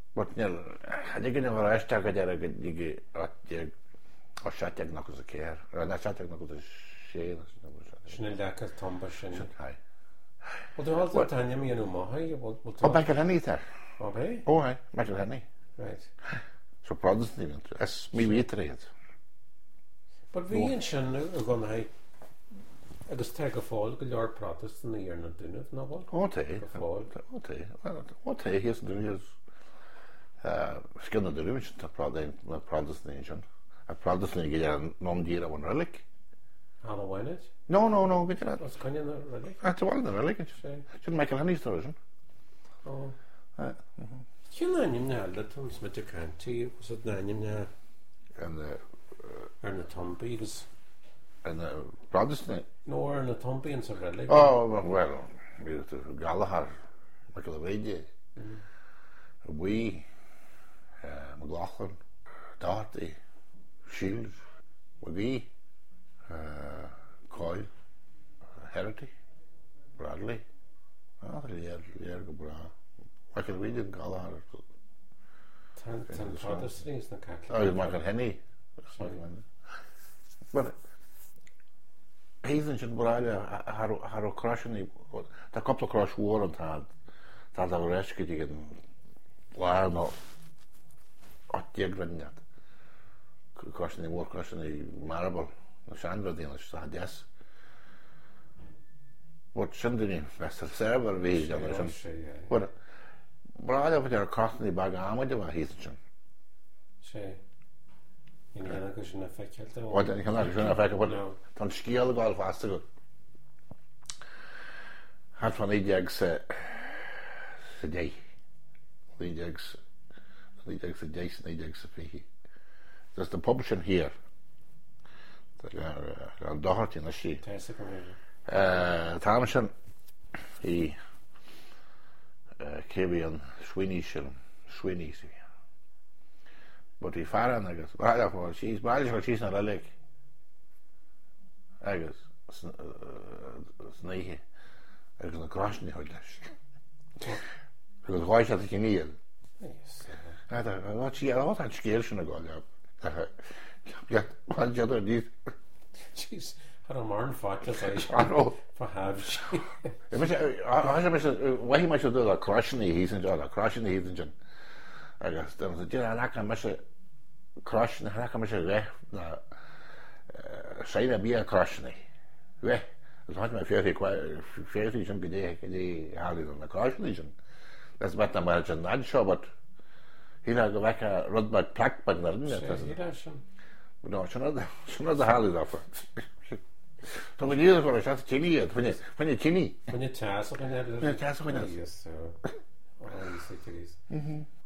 But I think war hashtag dige or chatag knock as a care. Or that chatag knock as a share. Sin lecha tomba sin. Hi. Well, do all the time you know Mahi. Oh, back at Henny there. Okay. Oh, hi, back at Henny. Right. So Protestant even. That's me reiterate. But we in sin are going to agus take a fall go leor Protestant na na dunne na bol. Ote here's the skin of the religion to Protestant. A Protestant get non-dear one relic. Halloween it? No, get that. What's kind of relic? That's one of the relic. Shouldn't make any story. Oh. You know, you know, that was with the county. Was it name now? And the Tomby was. And Protestant. No, and the Tomby and some relic. Oh well, Gallagher, Michael Avage, we, McLaughlin, Doherty, Shields, McGee, Coyle, Herity, Bradley. Michael Avage and Gallagher. Ten Protestants in the Catholic. Oh, Michael Henny. But he's in Brailia har a crash in the couple of crash war and had a rescue to get no at the granite crash in the war crash in the marble the Chandra the had yes what Shandini that's a server we but Brailia with their crossing the bag arm with the he's in you know, because you're not affected. What? You cannot affect it. Don't scale golf faster. Had van die jags today. The jags today. There's the publishing here. The Doherty and she. Thomason, he Kevin Sweeney's. But he found I guess. Well, she's not a lick. I guess. Sneaky. I guess the cross in the house. Because why should I need? Yes. I thought that scale shouldn't have gone up. Yeah, one the other did. Jeez, I don't mind fact that I know. For have she. Why he might do the cross in the he's in the cross in the he's in. I guess there was a I can miss a crush and I can miss a way. Side of be a crush in way. It's not my favorite some good day, the Harley on the crush legion. That's what I'm imagine that show, but he'll go back a Rudback plaque, but not in it. No, it's not the Harley offer. So when you're going to shut chini, when you chini. When you tassel, when you tassel, yes, sir. Oh, you say